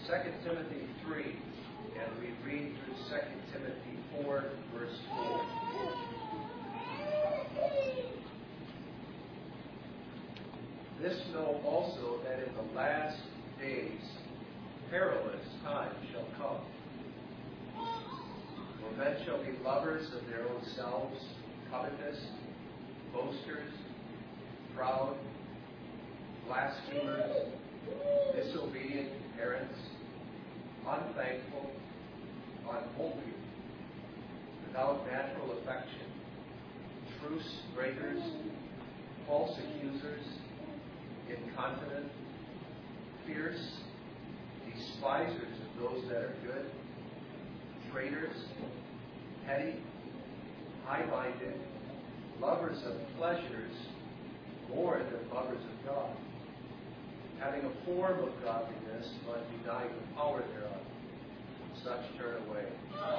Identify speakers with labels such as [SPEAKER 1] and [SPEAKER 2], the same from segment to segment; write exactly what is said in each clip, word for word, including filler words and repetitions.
[SPEAKER 1] Second Timothy three, and we read through Second Timothy four, verse four. This know also that in the last days perilous times shall come. For men shall be lovers of their own selves, covetous, boasters, proud, blasphemers, disobedient to parents, unthankful, unholy, without natural affection, truce breakers, false accusers, incontinent, fierce, despisers of those that are good, traitors, heady, high-minded, lovers of pleasures more than lovers of God, having a form of godliness, but denying the power thereof. Such turn away.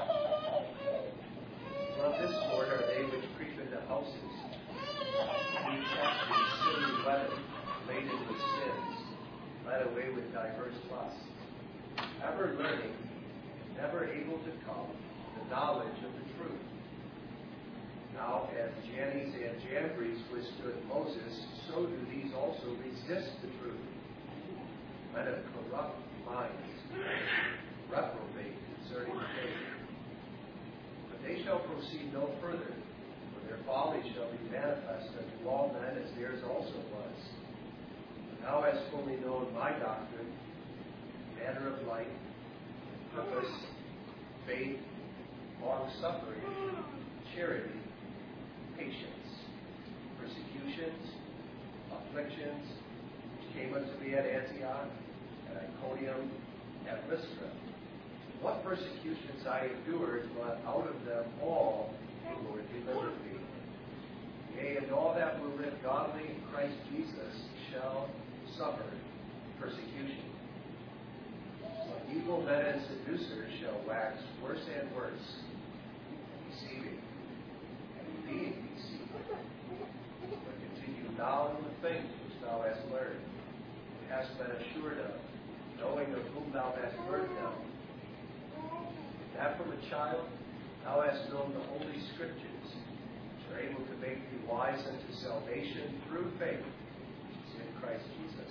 [SPEAKER 1] From this sort are they which creep into houses, being cast in silly leaven, laden with sins, led away with diverse lusts, ever learning, never able to come to the knowledge of the truth. Now, as Jannes and Jambres withstood Moses, so do these also resist the truth. Men of corrupt minds, reprobate concerning the faith. But they shall proceed no further, for their folly shall be manifest unto all men, as theirs also was. But thou hast fully known my doctrine, manner of life, purpose, faith, long-suffering, charity, patience, persecutions, afflictions, which came unto me at Antioch, at Iconium, at Lystra. What persecutions I endured, but out of them all the Lord delivered me. Yea, and all that will live godly in Christ Jesus shall suffer persecution. But evil men and seducers shall wax worse and worse, deceiving, and being deceived. But continue thou in the things which thou hast learned, and hast been assured of, knowing of whom thou hast learned them, that from a child thou hast known the Holy Scriptures, which are able to make thee wise unto salvation through faith, which is in Christ Jesus.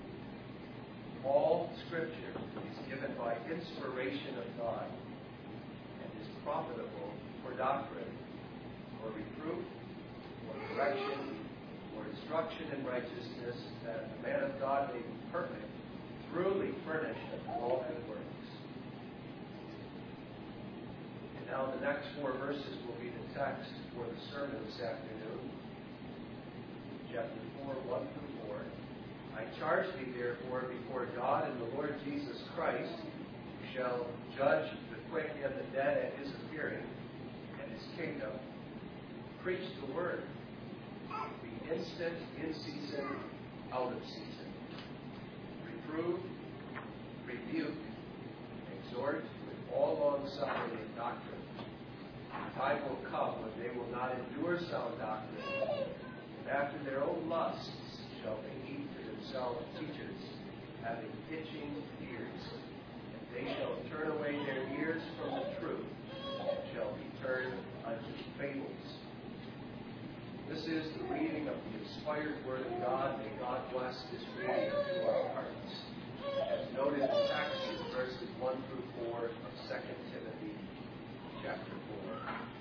[SPEAKER 1] All Scripture is given by inspiration of God, and is profitable for doctrine, for reproof, for correction, for instruction in righteousness, that the man of God may be perfect, truly furnished unto all good works. Now the next four verses will be the text for the sermon this afternoon. Chapter four, one through four. I charge thee therefore before God and the Lord Jesus Christ, who shall judge the quick and the dead at his appearing and his kingdom, preach the word. Be instant, in season, out of season. Reprove, rebuke, exhort with all long suffering and doctrine. The time will come when they will not endure sound doctrine, and after their own lusts shall they heap to themselves teachers, having itching ears, and they shall turn away their ears from the truth, and shall be turned unto fables. This is the reading of the inspired Word of God. May God bless this reading to our hearts. As noted in the text in verses one through four of Second Timothy chapter four.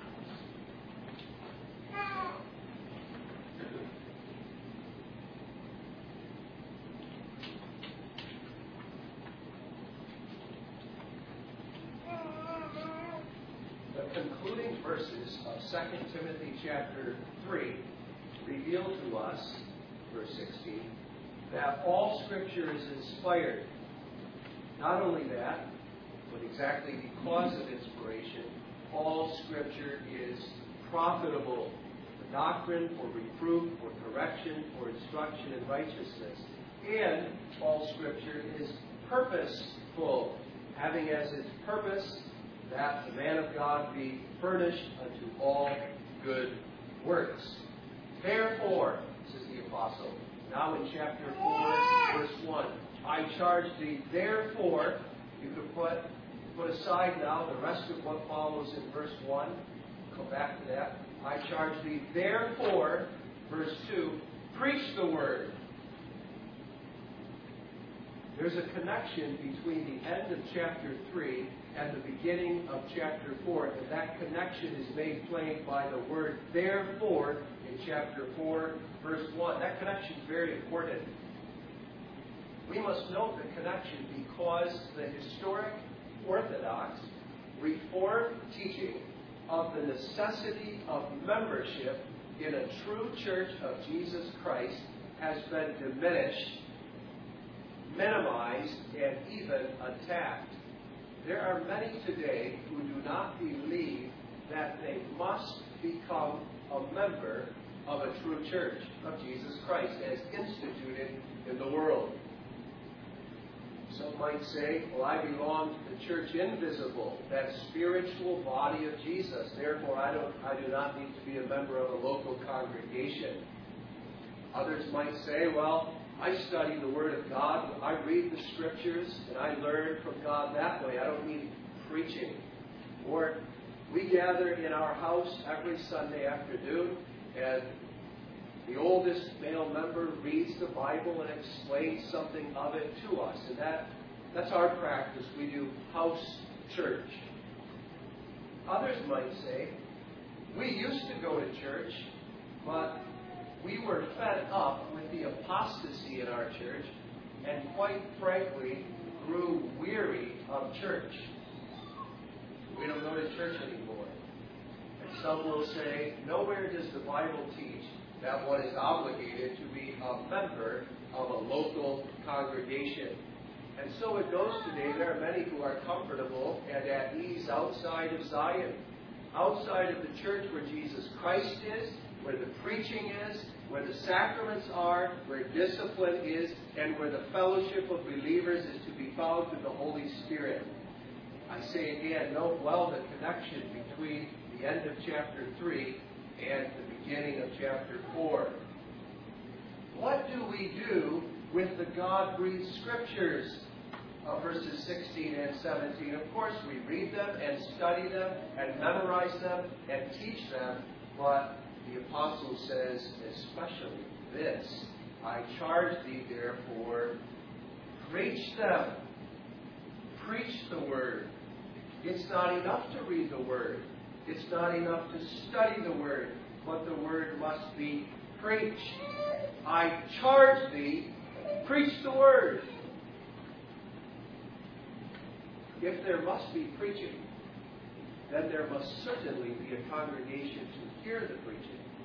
[SPEAKER 1] The concluding verses of Second Timothy chapter three reveal to us, verse sixteen, that all Scripture is inspired. Not only that, but exactly because of inspiration, all Scripture is profitable for doctrine, for reproof, for correction, for instruction in righteousness. And all Scripture is purposeful, having as its purpose that the man of God be furnished unto all good works. Therefore, says the apostle, now in chapter four, verse one, I charge thee therefore You could put, put aside now the rest of what follows in verse one. Come back to that. I charge thee, therefore, verse two, preach the word. There's a connection between the end of chapter three and the beginning of chapter four, and that connection is made plain by the word therefore in chapter four, verse one. That connection is very important. We must note the connection because the historic Orthodox Reformed teaching of the necessity of membership in a true church of Jesus Christ has been diminished, minimized, and even attacked. There are many today who do not believe that they must become a member of a true church of Jesus Christ as instituted in the world. Some might say, well, I belong to the church invisible, that spiritual body of Jesus. Therefore, I don't, I do not need to be a member of a local congregation. Others might say, well, I study the Word of God, I read the Scriptures, and I learn from God that way. I don't need preaching. Or we gather in our house every Sunday afternoon, and the oldest male member reads the Bible and explains something of it to us. And that, that's our practice. We do house church. Others might say, we used to go to church, but we were fed up with the apostasy in our church and quite frankly grew weary of church. We don't go to church anymore. And some will say, nowhere does the Bible teach that one is obligated to be a member of a local congregation. And so it goes today. There are many who are comfortable and at ease outside of Zion, outside of the church where Jesus Christ is, where the preaching is, where the sacraments are, where discipline is, and where the fellowship of believers is to be found through the Holy Spirit. I say again, note well the connection between the end of chapter three and the beginning of chapter four. What do we do with the God-breathed Scriptures? Uh, verses sixteen and seventeen. Of course, we read them and study them and memorize them and teach them, but the apostle says especially this, I charge thee therefore, preach them. Preach the Word. It's not enough to read the Word. It's not enough to study the Word, but the Word must be preached. I charge thee, preach the Word. If there must be preaching, then there must certainly be a congregation to hear the preaching.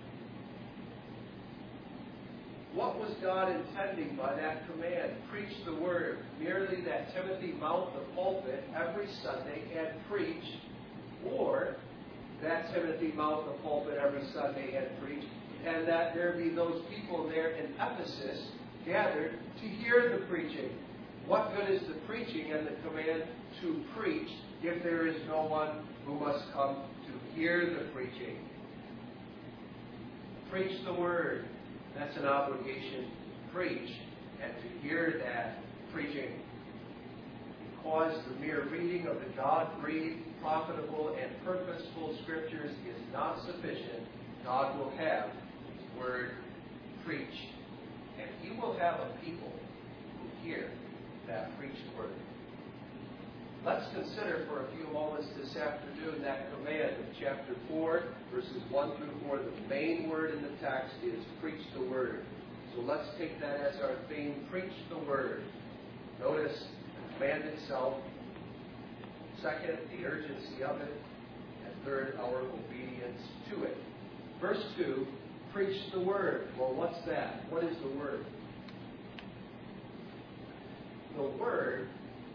[SPEAKER 1] What was God intending by that command? Preach the Word. Merely that Timothy mount the pulpit every Sunday and preach, or that Timothy mount the pulpit every Sunday and preach, and that there be those people there in Ephesus gathered to hear the preaching. What good is the preaching and the command to preach if there is no one who must come to hear the preaching? Preach the Word. That's an obligation to preach and to hear that preaching. Because the mere reading of the God-breathed, profitable, and purposeful Scriptures is not sufficient, God will have His Word preached. And He will have a people who hear that preached Word. Let's consider for a few moments this afternoon that command of chapter four, verses one through four. The main word in the text is preach the Word. So let's take that as our theme, preach the Word. Notice the command itself. Second, the urgency of it. And third, our obedience to it. Verse two, preach the Word. Well, what's that? What is the Word? The Word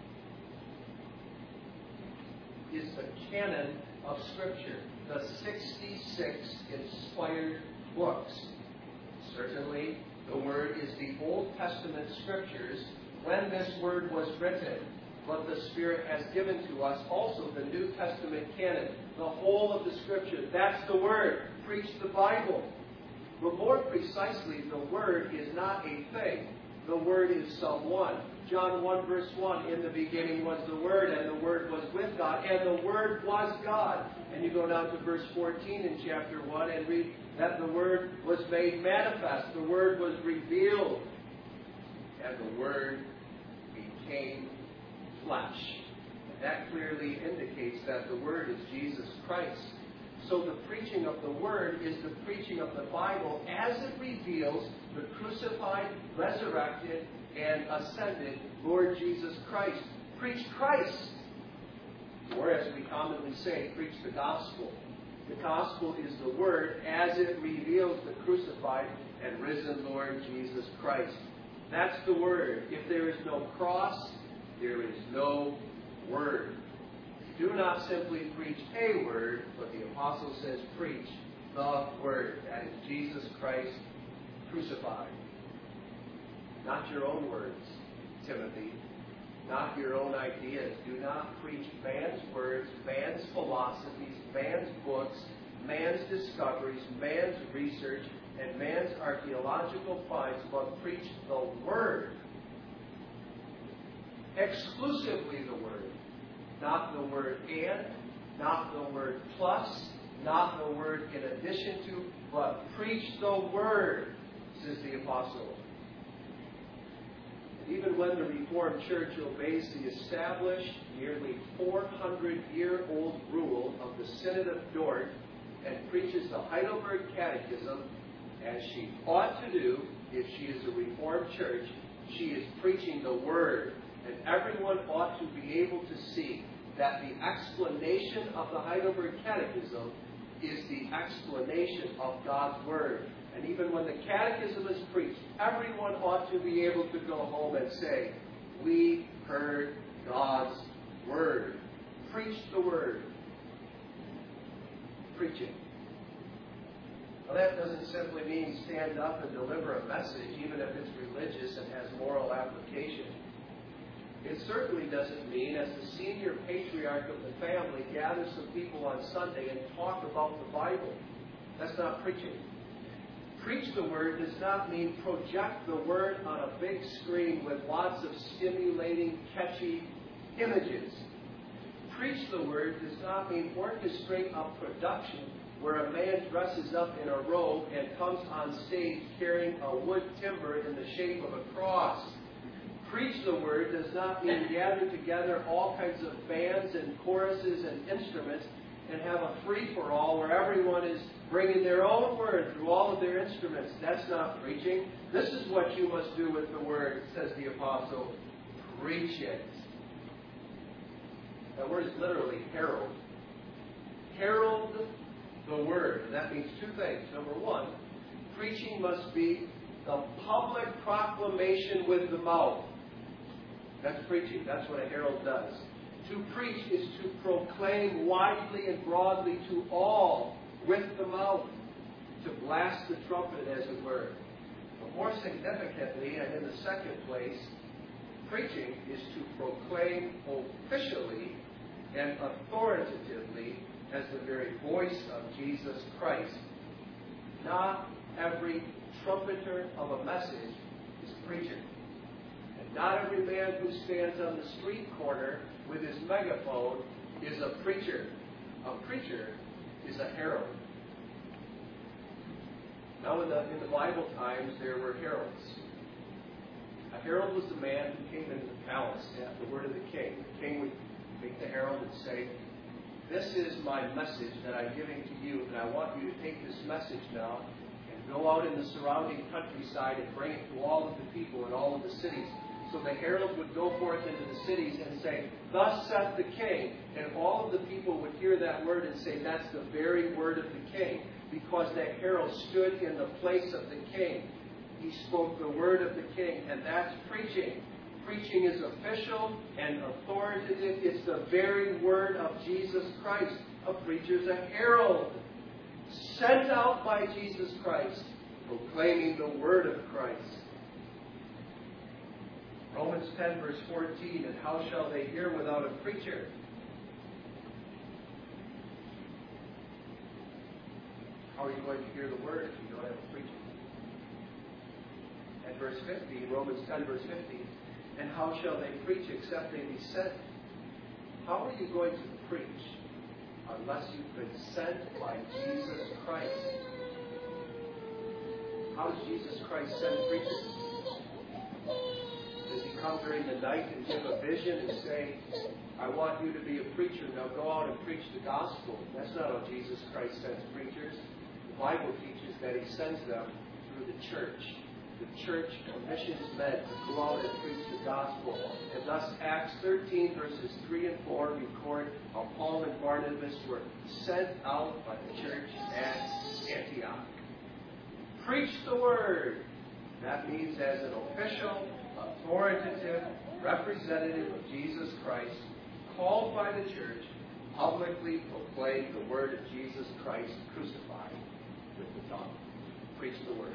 [SPEAKER 1] is the canon of Scripture, the sixty-six inspired books. Certainly, the Word is the Old Testament Scriptures when this Word was written, but the Spirit has given to us also the New Testament canon, the whole of the Scripture. That's the Word. Preach the Bible. But more precisely, the Word is not a thing.
[SPEAKER 2] the Word is someone. John one verse one, in the beginning was the Word, and the Word was with God, and the Word was God. And you go down to verse fourteen in chapter one and read that the Word was made manifest. The Word was revealed. And the Word became flesh. And that clearly indicates that the Word is Jesus Christ. So the preaching of the Word is the preaching of the Bible as it reveals the crucified, resurrected, and ascended Lord Jesus Christ. Preach Christ. Or as we commonly say, preach the gospel. The gospel is the Word as it reveals the crucified and risen Lord Jesus Christ. That's the Word. If there is no cross, there is no Word. Do not simply preach a word, but the apostle says preach the Word. That is Jesus Christ crucified. Not your own words, Timothy. Not your own ideas. Do not preach man's words, man's philosophies, man's books, man's discoveries, man's research, and man's archaeological finds, but preach the Word. Exclusively the Word. Not the word and, not the word plus, not the word in addition to, but preach the Word, says the apostle. And even when the Reformed Church obeys the established, nearly four hundred year old rule of the Synod of Dort and preaches the Heidelberg Catechism, as she ought to do if she is a Reformed church, she is preaching the Word. And everyone ought to be able to see that the explanation of the Heidelberg Catechism is the explanation of God's Word. And even when the Catechism is preached, everyone ought to be able to go home and say, we heard God's Word. Preach the Word. Preach it. Well, that doesn't simply mean stand up and deliver a message, even if it's religious and has moral application. It certainly doesn't mean, as the senior patriarch of the family, gather some people on Sunday and talk about the Bible. That's not preaching. Preach the Word does not mean project the Word on a big screen with lots of stimulating, catchy images. Preach the Word does not mean orchestrate a production where a man dresses up in a robe and comes on stage carrying a wood timber in the shape of a cross. Preach the Word does not mean gather together all kinds of bands and choruses and instruments and have a free-for-all where everyone is bringing their own word through all of their instruments. That's not preaching. This is what you must do with the Word, says the apostle. Preach it. That word is literally herald. Herald the Word. And that means two things. Number one, preaching must be the public proclamation with the mouth. That's preaching. That's what a herald does. To preach is to proclaim widely and broadly to all with the mouth. To blast the trumpet, as it were. But more significantly, and in the second place, preaching is to proclaim officially and authoritatively as the very voice of Jesus Christ. Not every trumpeter of a message is preaching. And not every man who stands on the street corner with his megaphone is a preacher. A preacher is a herald. Now in the, in the Bible times, there were heralds. A herald was the man who came into the palace at the word of the king. The king would make the herald and say, this is my message that I'm giving to you, and I want you to take this message now and go out in the surrounding countryside and bring it to all of the people in all of the cities. So the herald would go forth into the cities and say, thus saith the king. And all of the people would hear that word and say, that's the very word of the king. Because that herald stood in the place of the king. He spoke the word of the king, and that's preaching. Preaching is official and authoritative. It's the very word of Jesus Christ. A preacher's a herald, sent out by Jesus Christ, proclaiming the word of Christ. Romans ten, verse fourteen, and how shall they hear without a preacher? How are you going to hear the word if you don't have a preacher? And verse fifty, Romans ten, verse fifty. And how shall they preach except they be sent? How are you going to preach unless you've been sent by Jesus Christ? How does Jesus Christ send preachers? Does he come during the night and give a vision and say, I want you to be a preacher, now go out and preach the gospel? That's not how Jesus Christ sends preachers. The Bible teaches that he sends them through the church. The church commissions men to go out and preach the gospel. And thus Acts thirteen, verses three and four record how Paul and Barnabas were sent out by the church at Antioch. Preach the word. That means as an official, authoritative representative of Jesus Christ, called by the church, publicly proclaim the word of Jesus Christ crucified with the tongue. Preach the word.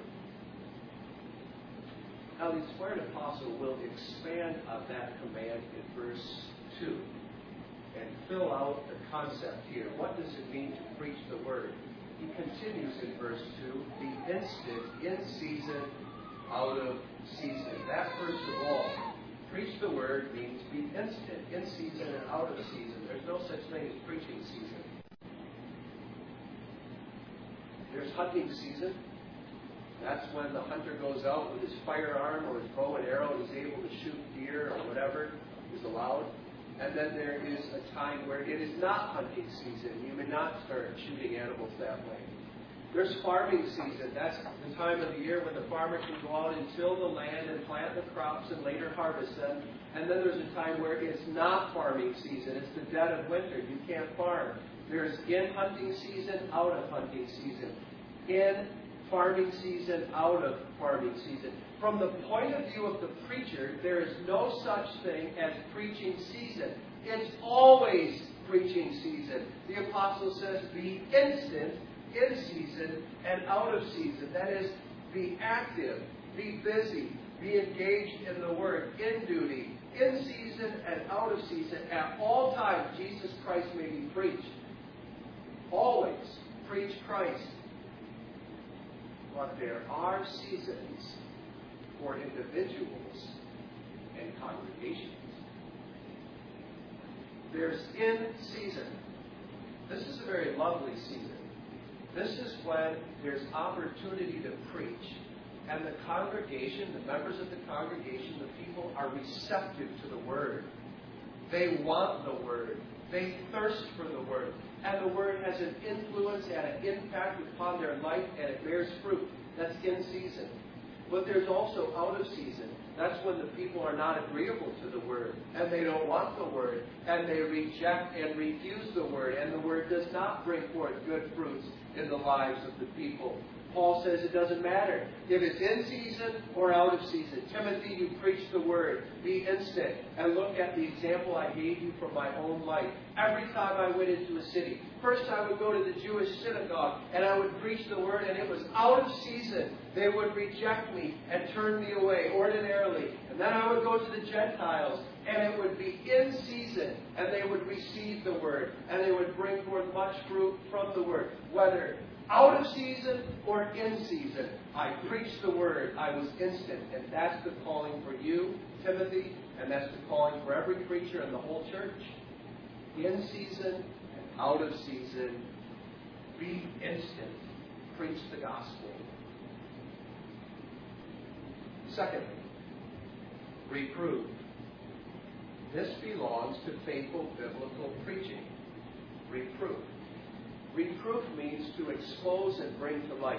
[SPEAKER 2] Now the inspired apostle will expand on that command in verse two and fill out the concept here. What does it mean to preach the word? He continues in verse two, be instant, in season, out of season. That, first of all, preach the word means be instant, in season and out of season. There's no such thing as preaching season. There's hunting season. That's when the hunter goes out with his firearm or his bow and arrow and is able to shoot deer or whatever is allowed. And then there is a time where it is not hunting season. You may not start shooting animals that way. There's farming season. That's the time of the year when the farmer can go out and till the land and plant the crops and later harvest them. And then there's a time where it's not farming season. It's the dead of winter. You can't farm. There's in hunting season, out of hunting season. In farming season, out of farming season. From the point of view of the preacher, there is no such thing as preaching season. It's always preaching season. The apostle says, be instant, in season, and out of season. That is, be active, be busy, be engaged in the word, in duty, in season and out of season. At all times, Jesus Christ may be preached. Always preach Christ. But there are seasons for individuals and congregations. There's in season. This is a very lovely season. This is when there's opportunity to preach. And the congregation, the members of the congregation, the people are receptive to the word. They want the word. They thirst for the word. And the word has an influence and an impact upon their life, and it bears fruit. That's in season. But there's also out of season. That's when the people are not agreeable to the word, and they don't want the word, and they reject and refuse the word, and the word does not bring forth good fruits in the lives of the people. Paul says it doesn't matter if it's in season or out of season. Timothy, you preach the word. Be instant. And look at the example I gave you from my own life. Every time I went into a city, first I would go to the Jewish synagogue and I would preach the word, and it was out of season. They would reject me and turn me away ordinarily. And then I would go to the Gentiles, and it would be in season, and they would receive the word, and they would bring forth much fruit from the word. Whether out of season or in season, I preached the word. I was instant. And that's the calling for you, Timothy, and that's the calling for every preacher in the whole church. In season and out of season, be instant. Preach the gospel. Secondly, reprove. This belongs to faithful biblical preaching. Reproof. Reproof means to expose and bring to light.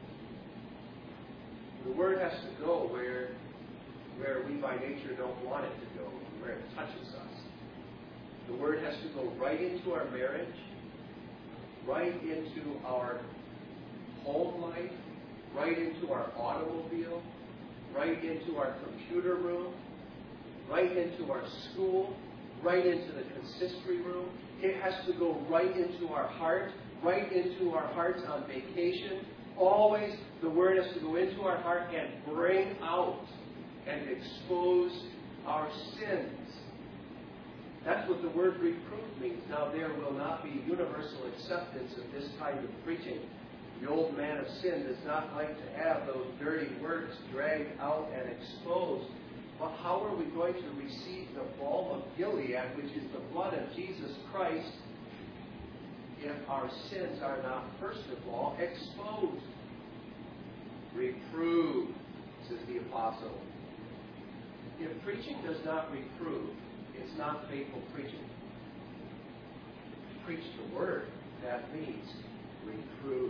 [SPEAKER 2] The word has to go where, where we by nature don't want it to go, where it touches us. The word has to go right into our marriage, right into our home life, right into our automobile, right into our computer room, right into our school, right into the consistory room. It has to go right into our heart, right into our hearts on vacation. Always the word has to go into our heart and bring out and expose our sins. That's what the word reproof means. Now, there will not be universal acceptance of this kind of preaching. The old man of sin does not like to have those dirty works dragged out and exposed. But how are we going to receive the balm of Gilead, which is the blood of Jesus Christ, if our sins are not, first of all, exposed? Reprove, says the apostle. If preaching does not reprove, it's not faithful preaching. Preach the word. That means reprove.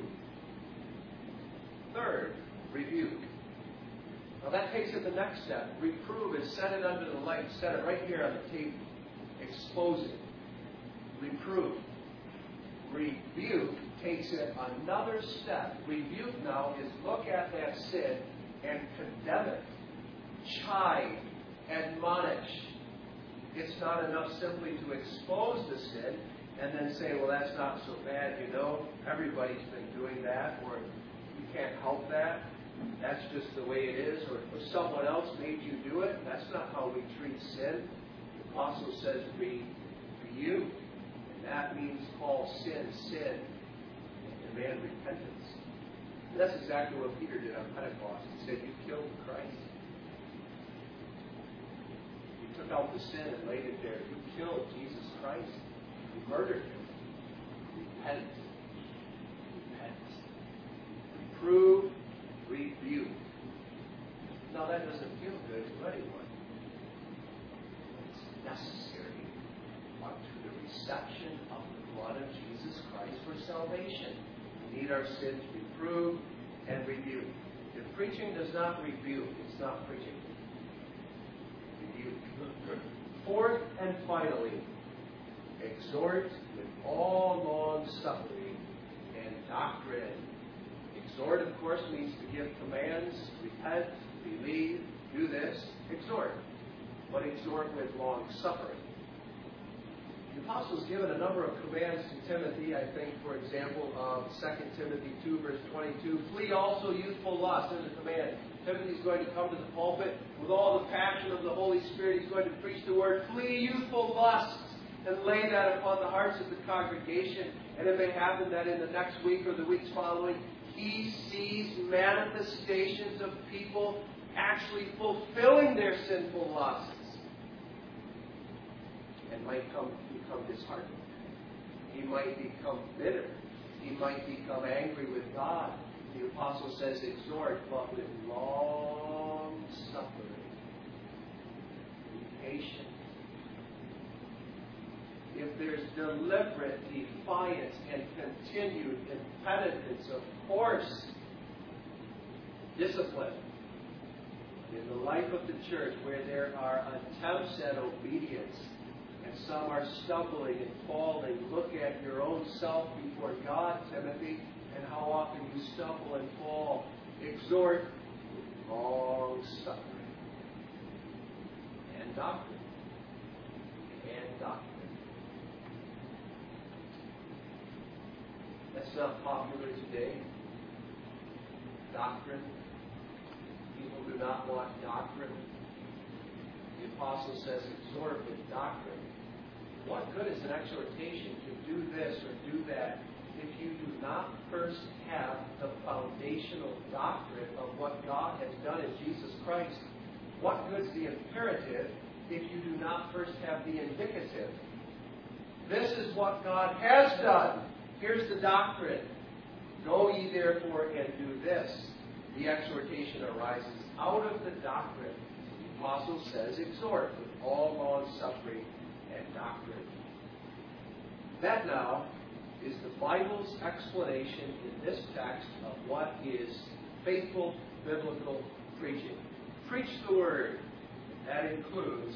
[SPEAKER 2] Third, rebuke. Now that takes it the next step. Reprove is set it under the light. Set it right here on the table. Expose it. Reprove. Rebuke takes it another step. Rebuke now is look at that sin and condemn it. Chide. Admonish. It's not enough simply to expose the sin and then say, well, that's not so bad, you know. Everybody's been doing that, or you can't help that. That's just the way it is, or if someone else made you do it. That's not how we treat sin. The apostle says rebuke, and that means call sin sin and demand repentance. And that's exactly what Peter did on Pentecost. He said, you killed Christ. You took out the sin and laid it there. You killed Jesus Christ. You murdered him. Repent. Repent. Reprove. Rebuke. Now that doesn't feel good to anyone. It's necessary unto the reception of the blood of Jesus Christ for salvation. We need our sins reproved and rebuked. If preaching does not rebuke, it's not preaching. Rebuke. Fourth and finally, exhort with all long suffering and doctrine. Exhort, of course, means to give commands, repent, believe, do this. Exhort. But exhort with long suffering. The apostle's given a number of commands to Timothy. I think, for example, of Second Timothy two, verse twenty-two. Flee also youthful lust. There's a command. Timothy's going to come to the pulpit with all the passion of the Holy Spirit. He's going to preach the word. Flee youthful lusts and lay that upon the hearts of the congregation. And it may happen that in the next week or the weeks following, he sees manifestations of people actually fulfilling their sinful lusts and might come, become disheartened. He might become bitter. He might become angry with God. The apostle says, exhort, but with long suffering. Be patient. If there's deliberate defiance and continued impenitence, of course, discipline. In the life of the church, where there are attempts at obedience, and some are stumbling and falling, look at your own self before God, Timothy, and how often you stumble and fall. Exhort with long suffering and doctrine. And doctrine. That's not popular today. Doctrine. People do not want doctrine. The apostle says, exhort with doctrine. What good is an exhortation to do this or do that if you do not first have the foundational doctrine of what God has done in Jesus Christ? What good is the imperative if you do not first have the indicative? This is what God has done. Here's the doctrine. Go ye therefore and do this. The exhortation arises out of the doctrine. The apostle says, exhort with all long suffering and doctrine. That now is the Bible's explanation in this text of what is faithful biblical preaching. Preach the word. That includes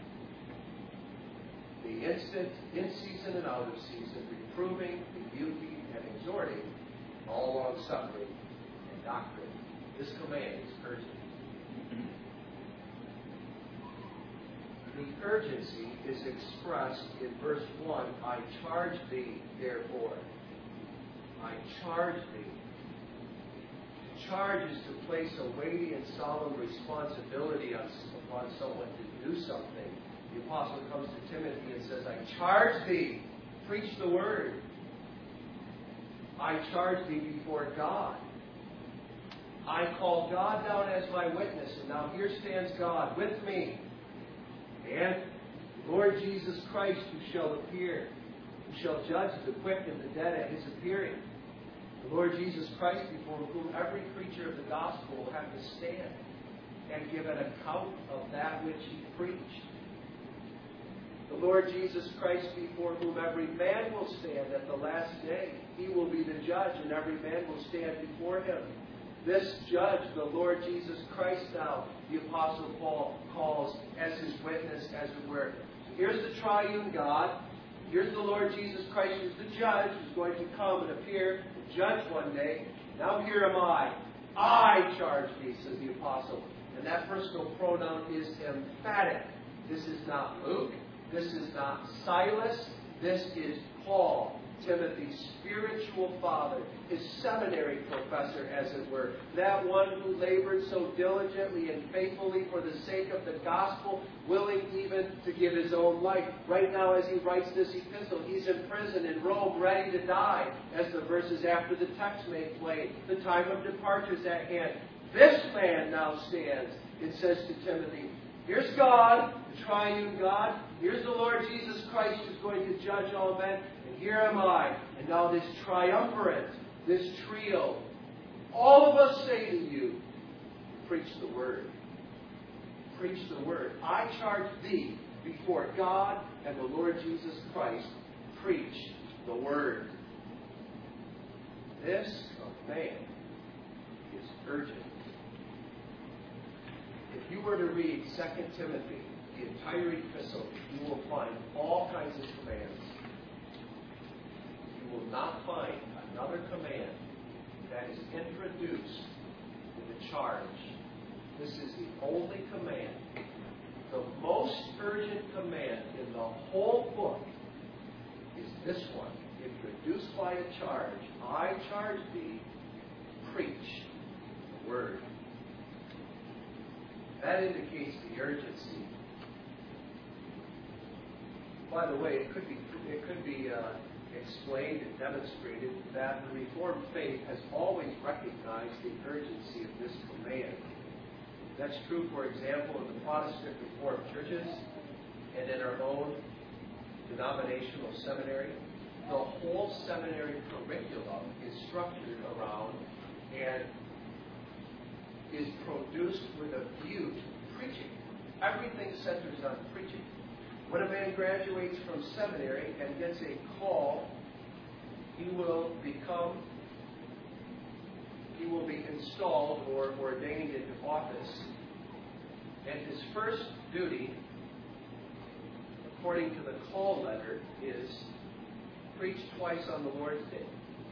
[SPEAKER 2] the instant, in season and out of season, reproving, rebuking, and exhorting, all long suffering and doctrine. This command is urgent. The urgency is expressed in verse one, I charge thee, therefore. I charge thee. To charge is to place a weighty and solemn responsibility upon someone to do something. The apostle comes to Timothy and says, I charge thee, preach the word. I charge thee before God. I call God down as my witness, and now here stands God with me. And Lord Jesus Christ, who shall appear, who shall judge the quick and the dead at his appearing. The Lord Jesus Christ, before whom every preacher of the gospel will have to stand and give an account of that which he preached. The Lord Jesus Christ, before whom every man will stand at the last day. He will be the judge, and every man will stand before him. This judge, the Lord Jesus Christ now, the Apostle Paul calls as his witness, as it were. So here's the triune God. Here's the Lord Jesus Christ, who's the judge, who's going to come and appear and judge one day. Now here am I. I charge thee, says the Apostle. And that personal pronoun is emphatic. This is not Luke. This is not Silas. This is Paul, Timothy's spiritual father, his seminary professor, as it were. That one who labored so diligently and faithfully for the sake of the gospel, willing even to give his own life. Right now, as he writes this epistle, he's in prison in Rome, ready to die, as the verses after the text may plain. The time of departure is at hand. This man now stands, it says to Timothy. Here's God, the triune God. Here's the Lord Jesus Christ, who's going to judge all men. And here am I. And now this triumvirate, this trio, all of us say to you, preach the word. Preach the word. I charge thee before God and the Lord Jesus Christ. Preach the word. This command is urgent. If you were to read Second Timothy, the entire epistle, you will find all kinds of commands. You will not find another command that is introduced with a charge. This is the only command. The most urgent command in the whole book is this one, introduced by a charge. I charge thee, preach the word. That indicates the urgency. By the way, it could be it could be uh, explained and demonstrated that the Reformed faith has always recognized the urgency of this command. That's true, for example, in the Protestant Reformed churches and in our own denominational seminary. The whole seminary curriculum is structured around and is produced with a view to preaching. Everything centers on preaching. When a man graduates from seminary and gets a call, he will become, he will be installed or ordained into office. And his first duty, according to the call letter, is preach twice on the Lord's Day.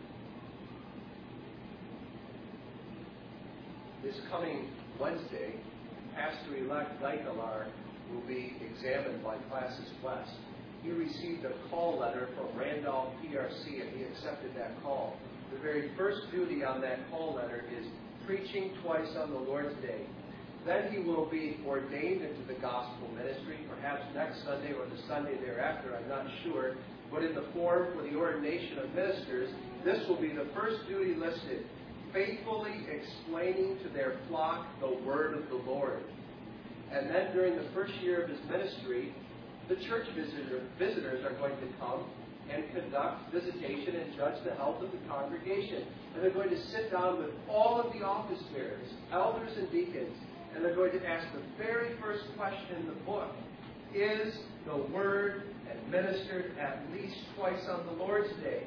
[SPEAKER 2] This coming Wednesday, Pastor-elect Dykelar will be examined by Classes West. He received a call letter from Randolph P R C and he accepted that call. The very first duty on that call letter is preaching twice on the Lord's Day. Then he will be ordained into the gospel ministry, perhaps next Sunday or the Sunday thereafter, I'm not sure. But in the form for the ordination of ministers, this will be the first duty listed. Faithfully explaining to their flock the word of the Lord. And then during the first year of his ministry, the church visitor, visitors are going to come and conduct visitation and judge the health of the congregation. And they're going to sit down with all of the office bearers, elders and deacons, and they're going to ask the very first question in the book. Is the word administered at least twice on the Lord's Day?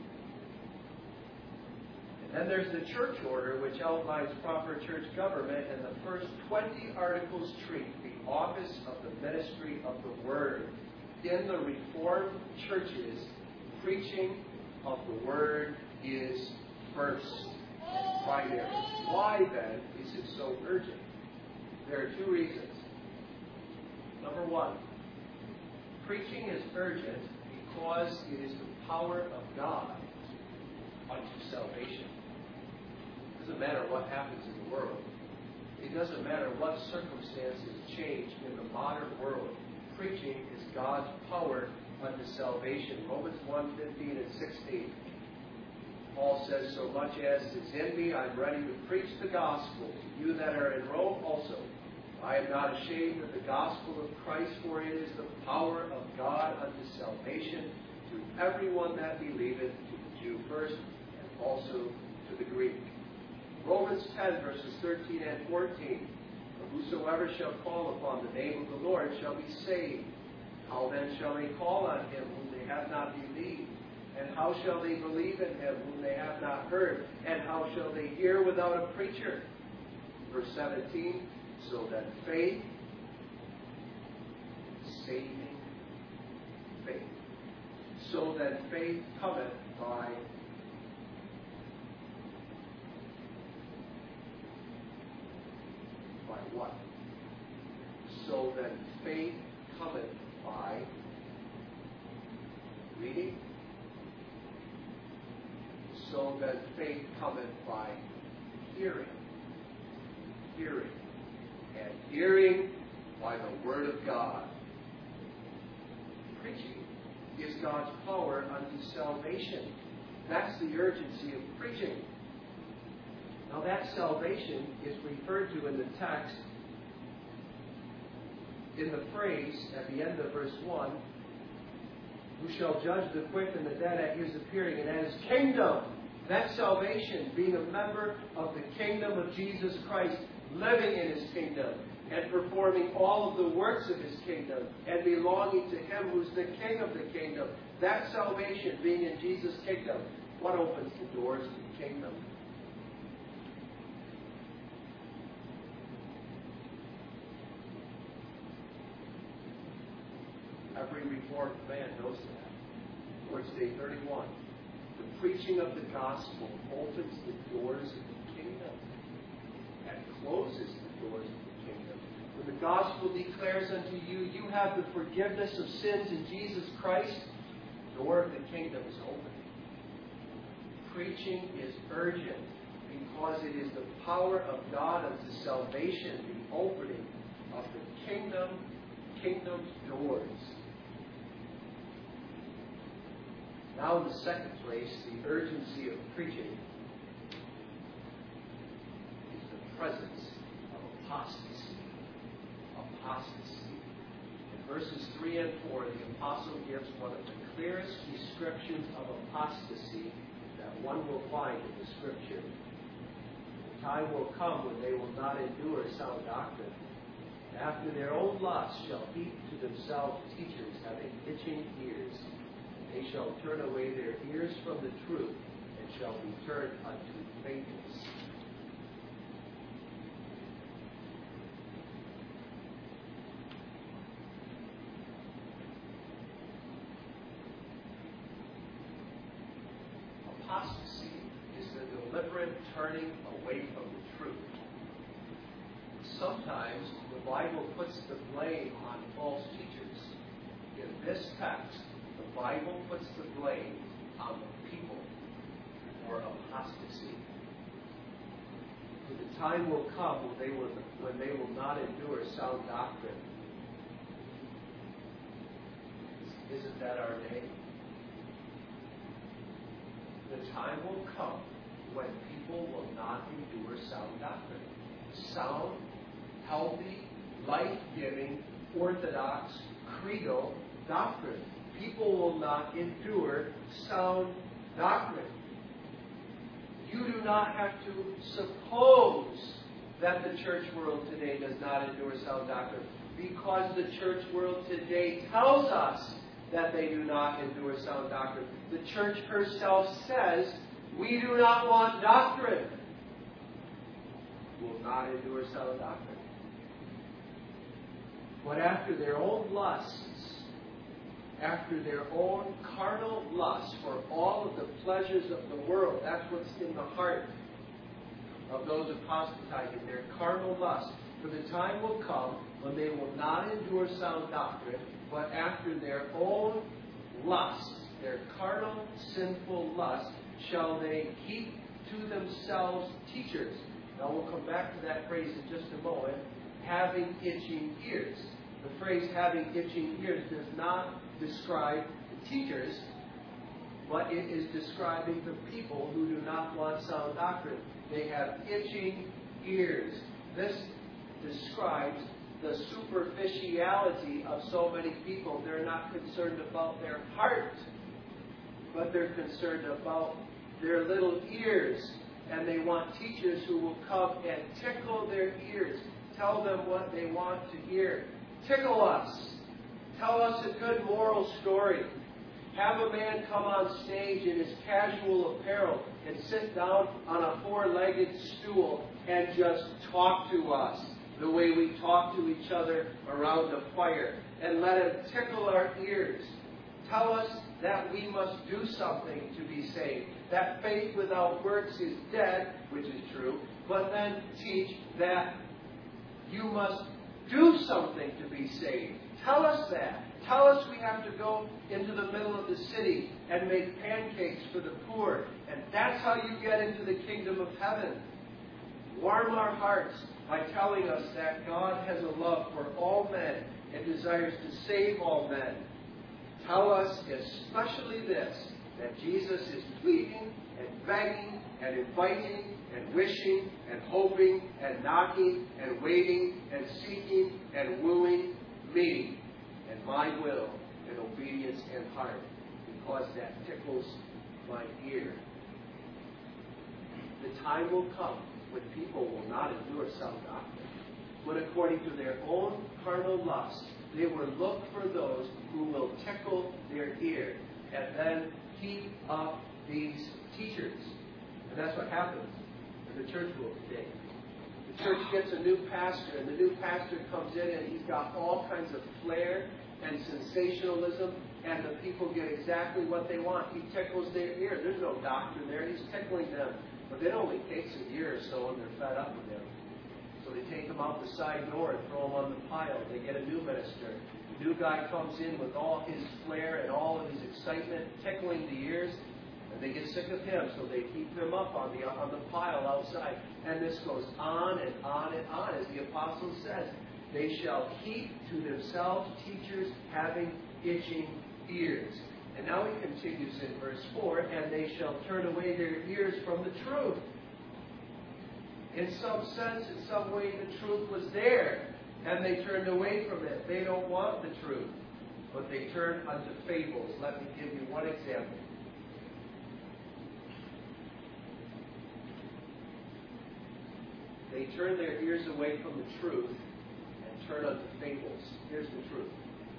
[SPEAKER 2] Then there's the church order, which outlines proper church government, and the first twenty articles treat the office of the ministry of the Word. In the Reformed churches, preaching of the Word is first, primary. Why, then, is it so urgent? There are two reasons. Number one, preaching is urgent because it is the power of God unto salvation. It doesn't matter what happens in the world. It doesn't matter what circumstances change in the modern world. Preaching is God's power unto salvation. Romans one, fifteen and sixteen. Paul says, so much as is in me, I'm ready to preach the gospel to you that are in Rome also. I am not ashamed of the gospel of Christ, for it is the power of God unto salvation to everyone that believeth, to the Jew first, and also to the Greek. Romans ten, verses thirteen and fourteen. For whosoever shall call upon the name of the Lord shall be saved. How then shall they call on him whom they have not believed? And how shall they believe in him whom they have not heard? And how shall they hear without a preacher? Verse seventeen, so that faith, saving faith, so that faith cometh by by what? So that faith cometh by reading. So that faith cometh by hearing. Hearing. And hearing by the Word of God. Preaching is God's power unto salvation. That's the urgency of preaching. Now that salvation is referred to in the text in the phrase at the end of verse one, who shall judge the quick and the dead at his appearing, and at his kingdom. That salvation, being a member of the kingdom of Jesus Christ, living in his kingdom, and performing all of the works of his kingdom, and belonging to him who's the king of the kingdom. That salvation, being in Jesus' kingdom, what opens the doors to the kingdom? Every reformed man knows that. Lord's Day thirty-one. The preaching of the gospel opens the doors of the kingdom and closes the doors of the kingdom. When the gospel declares unto you, you have the forgiveness of sins in Jesus Christ, the door of the kingdom is open. Preaching is urgent because it is the power of God unto salvation, the opening of the kingdom, kingdom's doors. Now, in the second place, the urgency of preaching is the presence of apostasy. Apostasy. In verses three and four, the apostle gives one of the clearest descriptions of apostasy that one will find in the Scripture. The time will come when they will not endure sound doctrine. After their own lusts shall heap to themselves teachers having itching ears. They shall turn away their ears from the truth, and shall be turned unto fables. Apostasy is the deliberate turning away from the truth. Sometimes the Bible puts the blame on false teachers. In this text, the Bible puts the blame on the people for apostasy. For the time will come when they will, when they will not endure sound doctrine. Isn't that our day? The time will come when people will not endure sound doctrine. Sound, healthy, life-giving, orthodox, creedal doctrine. People will not endure sound doctrine. You do not have to suppose that the church world today does not endure sound doctrine, because the church world today tells us that they do not endure sound doctrine. The church herself says, we do not want doctrine. Will not endure sound doctrine. But after their own lusts, after their own carnal lust for all of the pleasures of the world. That's what's in the heart of those apostatizing, their carnal lust. For the time will come when they will not endure sound doctrine, but after their own lust, their carnal, sinful lust, shall they heap to themselves teachers. Now we'll come back to that phrase in just a moment. Having itching ears. The phrase having itching ears does not describe the teachers. but it is describing the people who do not want sound doctrine. They have itching ears. This describes the superficiality of so many people. They're not concerned about their heart, but they're concerned about their little ears. And they want teachers who will come and tickle their ears. Tell them what they want to hear. Tickle us. Tell us a good moral story. Have a man come on stage in his casual apparel and sit down on a four-legged stool and just talk to us the way we talk to each other around the fire. And let him tickle our ears. Tell us that we must do something to be saved. That faith without works is dead, which is true. But then teach that you must do something to be saved. Tell us that. Tell us we have to go into the middle of the city and make pancakes for the poor. And that's how you get into the kingdom of heaven. Warm our hearts by telling us that God has a love for all men and desires to save all men. Tell us especially this, that Jesus is pleading and begging and inviting and wishing and hoping and knocking and waiting and seeking and wooing me and my will and obedience and heart, because that tickles my ear. The time will come when people will not endure sound doctrine, when according to their own carnal lust, they will look for those who will tickle their ear and then heap up these teachers. And that's what happens in the church world today. The church gets a new pastor, and the new pastor comes in and he's got all kinds of flair and sensationalism, and the people get exactly what they want. He tickles their ear. There's no doctrine there. He's tickling them. But it only takes a year or so and they're fed up with him. So they take him out the side door and throw him on the pile. They get a new minister. The new guy comes in with all his flair and all of his excitement, tickling the ears, and they get sick of him, so they keep him up on the on the pile outside. And this goes on and on and on. As the apostle says, they shall heap to themselves teachers having itching ears. And now he continues in verse four, and they shall turn away their ears from the truth. In some sense, in some way, the truth was there, and they turned away from it. They don't want the truth, but they turn unto fables. Let me give you one example. They turn their ears away from the truth and turn unto fables. Here's the truth.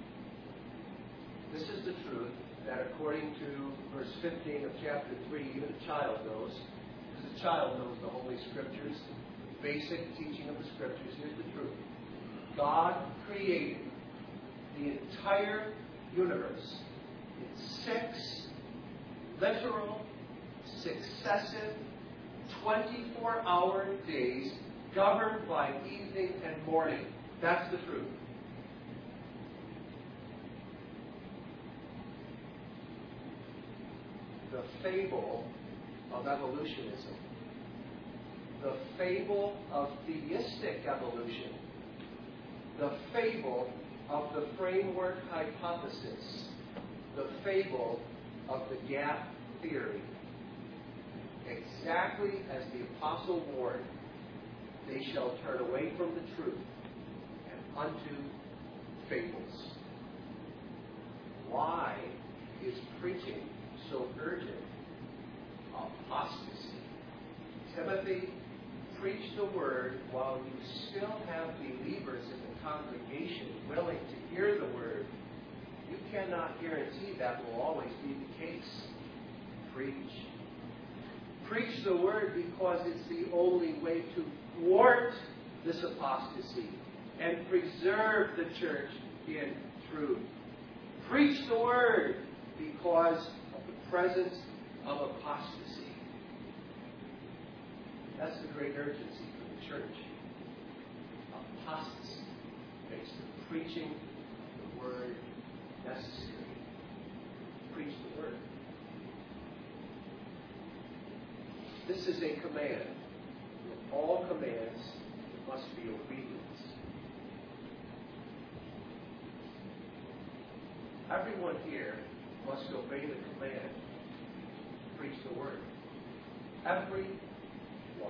[SPEAKER 2] This is the truth that according to verse fifteen of chapter three, even a child knows. Because a child knows the Holy Scriptures, the basic teaching of the Scriptures. Here's the truth. God created the entire universe in six literal, successive, twenty-four hour days governed by evening and morning. That's the truth. The fable of evolutionism, the fable of theistic evolution, the fable of the framework hypothesis, the fable of the gap theory. Exactly as the apostle warned, they shall turn away from the truth and unto fables. Why is preaching so urgent? Apostasy. Timothy, preach the word while you still have believers in the congregation willing to hear the word. You cannot guarantee that will always be the case. Preach. Preach the word because it's the only way to thwart this apostasy and preserve the church in truth. Preach the word because of the presence of apostasy. That's the great urgency for the church. Apostasy makes the preaching of the word necessary. Preach the word. This is a command. In all commands, there must be obedience. Everyone here must obey the command preach the word. Every one.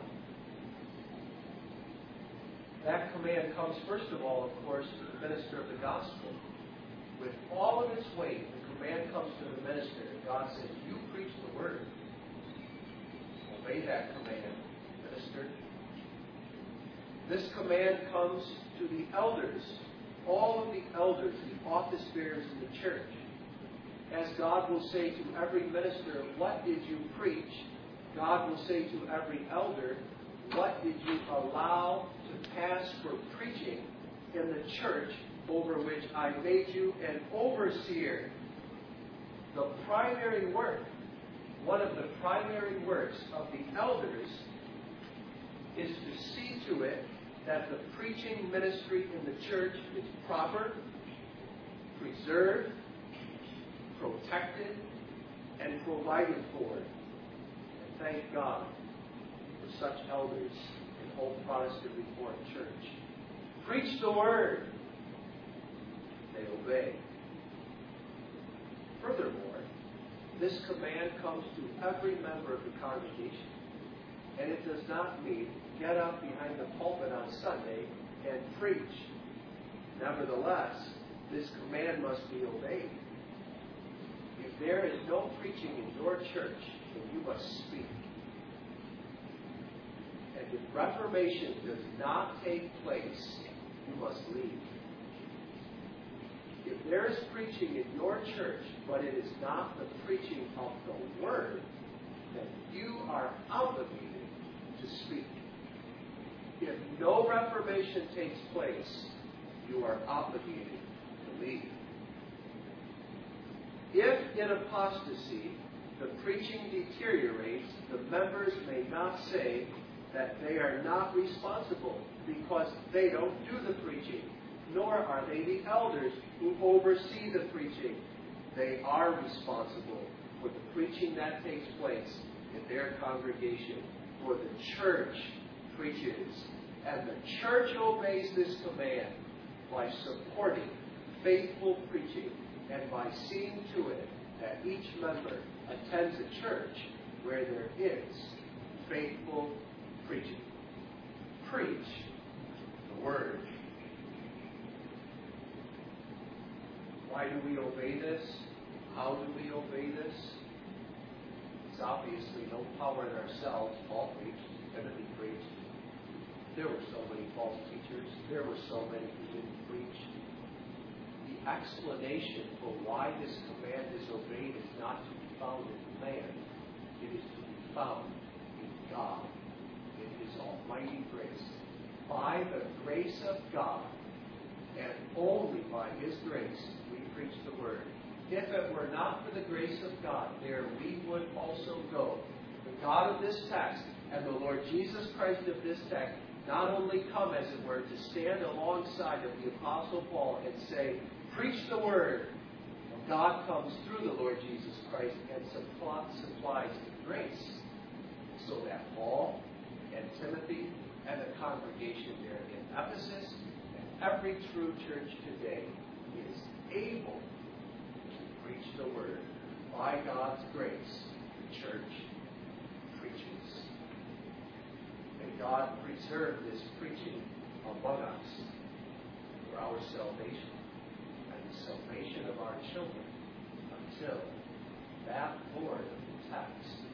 [SPEAKER 2] That command comes, first of all, of course, to the minister of the gospel. With all of its weight, the command comes to the minister. God says, you preach the word. Obey that command, minister. This command comes to the elders, all of the elders, the office bearers in the church. As God will say to every minister, what did you preach? God will say to every elder, what did you allow to pass for preaching in the church over which I made you an overseer? The primary work, one of the primary works of the elders is to see to it that the preaching ministry in the church is proper, preserved, protected, and provided for. And thank God for such elders in Old Protestant Reformed Church. Preach the word. They obey. Furthermore, this command comes to every member of the congregation. And it does not mean get up behind the pulpit on Sunday and preach. Nevertheless, this command must be obeyed. If there is no preaching in your church, then you must speak. And if reformation does not take place, you must leave. If there is preaching in your church, but it is not the preaching of the word, then you are obligated to speak. If no reformation takes place, you are obligated to leave. If in apostasy the preaching deteriorates, the members may not say that they are not responsible because they don't do the preaching, nor are they the elders who oversee the preaching. They are responsible for the preaching that takes place in their congregation. For the church preaches, and the church obeys this command by supporting faithful preaching and by seeing to it that each member attends a church where there is faithful preaching. Preach the word. Why do we obey this? How do we obey this? It's obviously no power in ourselves. Paul preached, Timothy preached. There were so many false teachers. There were so many who didn't preach. The explanation for why this command is obeyed is not to be found in man. It is to be found in God, in His almighty grace. By the grace of God, and only by His grace, we preach the word. If it were not for the grace of God, there we would also go. The God of this text and the Lord Jesus Christ of this text not only come, as it were, to stand alongside of the Apostle Paul and say, preach the word. God comes through the Lord Jesus Christ and supplies the grace so that Paul and Timothy and the congregation there in Ephesus and every true church today is able preach the word. By God's grace, the church preaches. May God preserve this preaching among us for our salvation and the salvation of our children until that Lord of the text